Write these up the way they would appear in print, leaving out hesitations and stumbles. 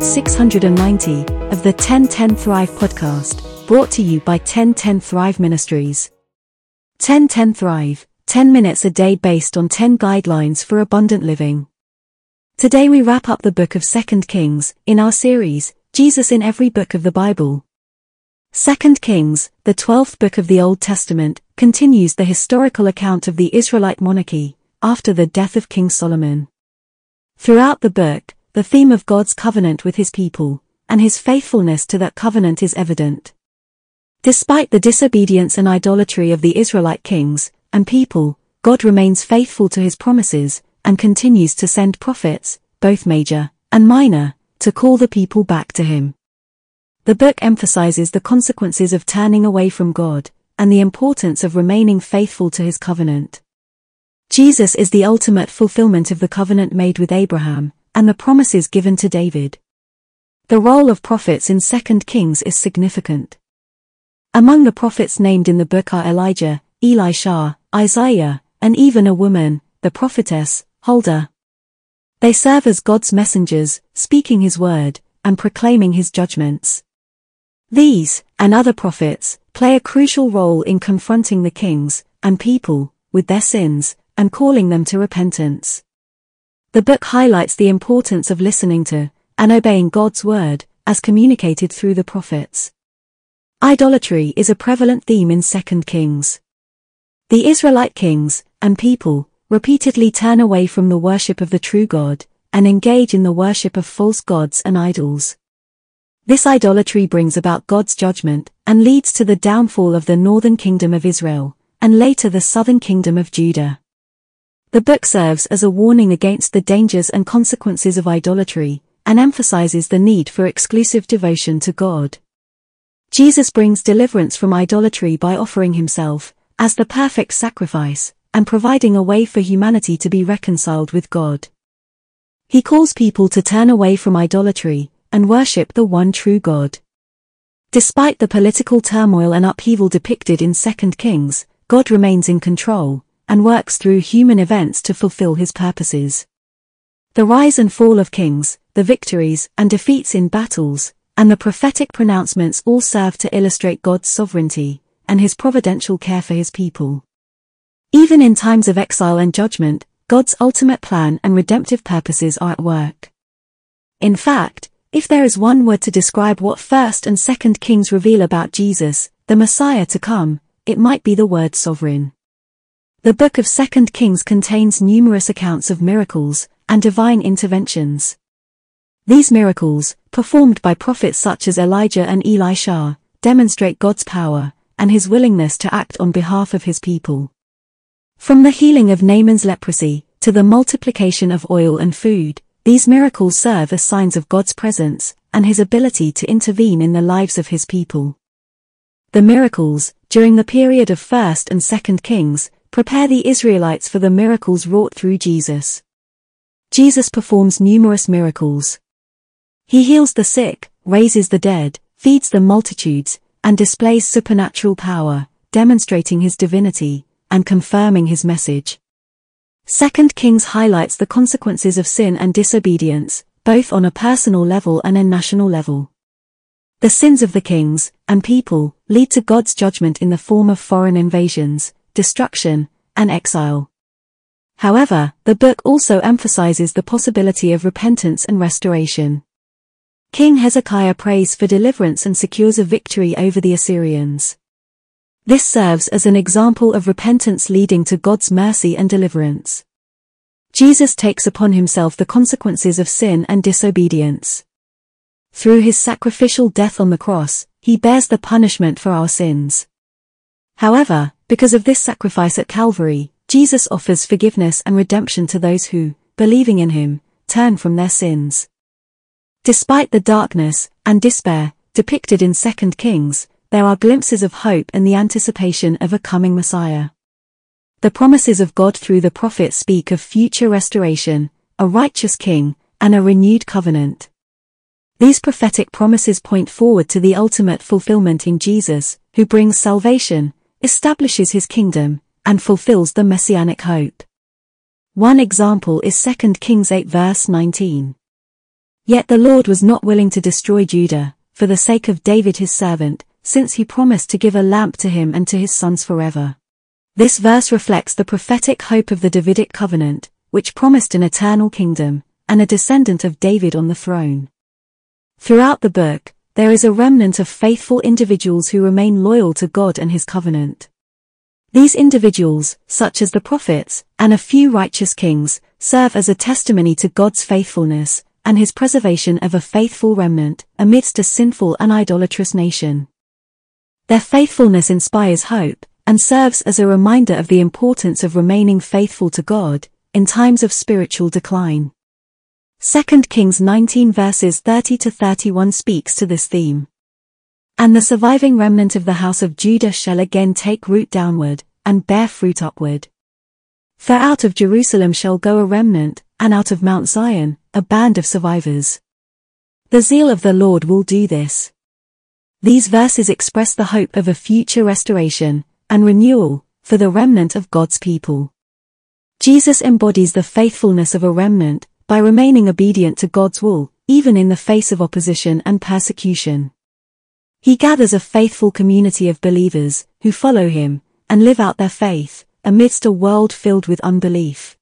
episode 690 of the 1010 Thrive podcast, brought to you by 1010 Thrive Ministries. 1010 Thrive, 10 minutes a day based on 10 guidelines for abundant living. Today we wrap up the book of 2 Kings, in our series, Jesus in Every Book of the Bible. 2 Kings, the 12th book of the Old Testament, continues the historical account of the Israelite monarchy, after the death of King Solomon. Throughout the book, the theme of God's covenant with his people, and his faithfulness to that covenant is evident. Despite the disobedience and idolatry of the Israelite kings and people, God remains faithful to his promises, and continues to send prophets, both major and minor, to call the people back to him. The book emphasizes the consequences of turning away from God, and the importance of remaining faithful to his covenant. Jesus is the ultimate fulfillment of the covenant made with Abraham, and the promises given to David. The role of prophets in 2 Kings is significant. Among the prophets named in the book are Elijah, Elisha, Isaiah, and even a woman, the prophetess, Huldah. They serve as God's messengers, speaking his word, and proclaiming his judgments. These, and other prophets, play a crucial role in confronting the kings and people with their sins, and calling them to repentance. The book highlights the importance of listening to and obeying God's word, as communicated through the prophets. Idolatry is a prevalent theme in 2 Kings. The Israelite kings and people repeatedly turn away from the worship of the true God, and engage in the worship of false gods and idols. This idolatry brings about God's judgment, and leads to the downfall of the northern kingdom of Israel, and later the southern kingdom of Judah. The book serves as a warning against the dangers and consequences of idolatry, and emphasizes the need for exclusive devotion to God. Jesus brings deliverance from idolatry by offering himself as the perfect sacrifice, and providing a way for humanity to be reconciled with God. He calls people to turn away from idolatry, and worship the one true God. Despite the political turmoil and upheaval depicted in 2 Kings, God remains in control, and works through human events to fulfill his purposes. The rise and fall of kings, the victories and defeats in battles, and the prophetic pronouncements all serve to illustrate God's sovereignty, and his providential care for his people. Even in times of exile and judgment, God's ultimate plan and redemptive purposes are at work. In fact, if there is one word to describe what 1 and 2 Kings reveal about Jesus, the Messiah to come, it might be the word sovereign. The book of 2 Kings contains numerous accounts of miracles and divine interventions. These miracles, performed by prophets such as Elijah and Elisha, demonstrate God's power and his willingness to act on behalf of his people. From the healing of Naaman's leprosy to the multiplication of oil and food, these miracles serve as signs of God's presence and his ability to intervene in the lives of his people. The miracles, during the period of 1 and 2 Kings, prepare the Israelites for the miracles wrought through Jesus. Jesus performs numerous miracles. He heals the sick, raises the dead, feeds the multitudes, and displays supernatural power, demonstrating his divinity, and confirming his message. 2 Kings highlights the consequences of sin and disobedience, both on a personal level and a national level. The sins of the kings and people lead to God's judgment in the form of foreign invasions, destruction, and exile. However, the book also emphasizes the possibility of repentance and restoration. King Hezekiah prays for deliverance and secures a victory over the Assyrians. This serves as an example of repentance leading to God's mercy and deliverance. Jesus takes upon himself the consequences of sin and disobedience. Through his sacrificial death on the cross, he bears the punishment for our sins. However, because of this sacrifice at Calvary, Jesus offers forgiveness and redemption to those who, believing in him, turn from their sins. Despite the darkness and despair depicted in 2 Kings, there are glimpses of hope and the anticipation of a coming Messiah. The promises of God through the prophets speak of future restoration, a righteous king, and a renewed covenant. These prophetic promises point forward to the ultimate fulfillment in Jesus, who brings salvation, establishes his kingdom, and fulfills the messianic hope. One example is 2 Kings 8 verse 19. Yet the Lord was not willing to destroy Judah, for the sake of David his servant, since he promised to give a lamp to him and to his sons forever. This verse reflects the prophetic hope of the Davidic covenant, which promised an eternal kingdom, and a descendant of David on the throne. Throughout the book, there is a remnant of faithful individuals who remain loyal to God and his covenant. These individuals, such as the prophets, and a few righteous kings, serve as a testimony to God's faithfulness, and his preservation of a faithful remnant, amidst a sinful and idolatrous nation. Their faithfulness inspires hope, and serves as a reminder of the importance of remaining faithful to God, in times of spiritual decline. 2 Kings 19 verses 30-31 speaks to this theme. And the surviving remnant of the house of Judah shall again take root downward, and bear fruit upward. For out of Jerusalem shall go a remnant, and out of Mount Zion, a band of survivors. The zeal of the Lord will do this. These verses express the hope of a future restoration and renewal for the remnant of God's people. Jesus embodies the faithfulness of a remnant by remaining obedient to God's will, even in the face of opposition and persecution. He gathers a faithful community of believers who follow him and live out their faith amidst a world filled with unbelief.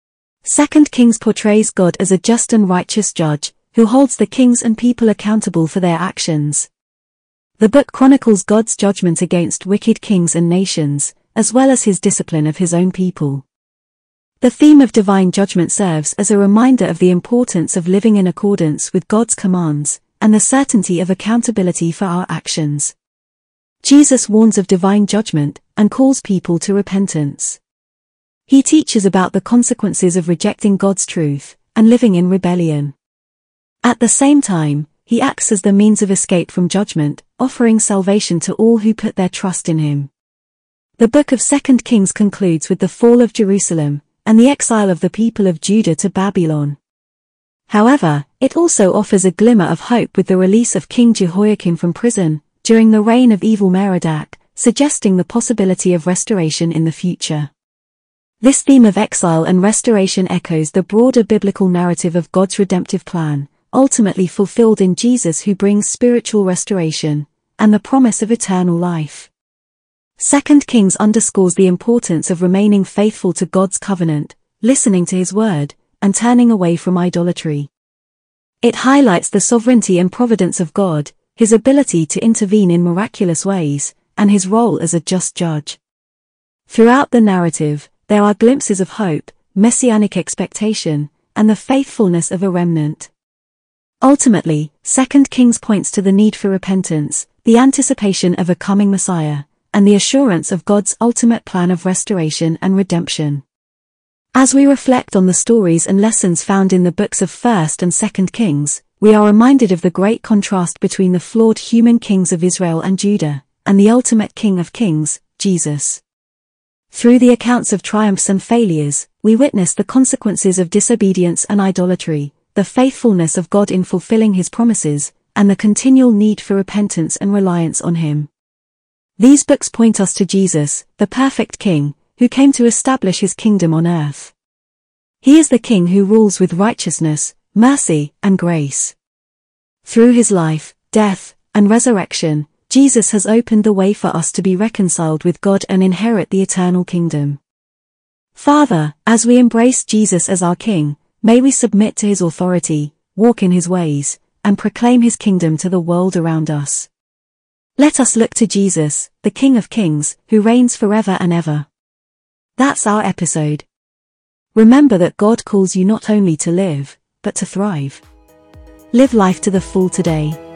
2 Kings portrays God as a just and righteous judge who holds the kings and people accountable for their actions. The book chronicles God's judgment against wicked kings and nations, as well as his discipline of his own people. The theme of divine judgment serves as a reminder of the importance of living in accordance with God's commands, and the certainty of accountability for our actions. Jesus warns of divine judgment, and calls people to repentance. He teaches about the consequences of rejecting God's truth, and living in rebellion. At the same time, he acts as the means of escape from judgment, offering salvation to all who put their trust in him. The book of 2 Kings concludes with the fall of Jerusalem, and the exile of the people of Judah to Babylon. However, it also offers a glimmer of hope with the release of King Jehoiakim from prison, during the reign of Evil-Merodach, suggesting the possibility of restoration in the future. This theme of exile and restoration echoes the broader biblical narrative of God's redemptive plan, ultimately fulfilled in Jesus, who brings spiritual restoration and the promise of eternal life. 2 Kings underscores the importance of remaining faithful to God's covenant, listening to his word, and turning away from idolatry. It highlights the sovereignty and providence of God, his ability to intervene in miraculous ways, and his role as a just judge. Throughout the narrative, there are glimpses of hope, messianic expectation, and the faithfulness of a remnant. Ultimately, 2 Kings points to the need for repentance, the anticipation of a coming Messiah, and the assurance of God's ultimate plan of restoration and redemption. As we reflect on the stories and lessons found in the books of 1 and 2 Kings, we are reminded of the great contrast between the flawed human kings of Israel and Judah, and the ultimate King of Kings, Jesus. Through the accounts of triumphs and failures, we witness the consequences of disobedience and idolatry, the faithfulness of God in fulfilling his promises, and the continual need for repentance and reliance on him. These books point us to Jesus, the perfect King, who came to establish his kingdom on earth. He is the King who rules with righteousness, mercy, and grace. Through his life, death, and resurrection, Jesus has opened the way for us to be reconciled with God and inherit the eternal kingdom. Father, as we embrace Jesus as our King, may we submit to his authority, walk in his ways, and proclaim his kingdom to the world around us. Let us look to Jesus, the King of Kings, who reigns forever and ever. That's our episode. Remember that God calls you not only to live, but to thrive. Live life to the full today.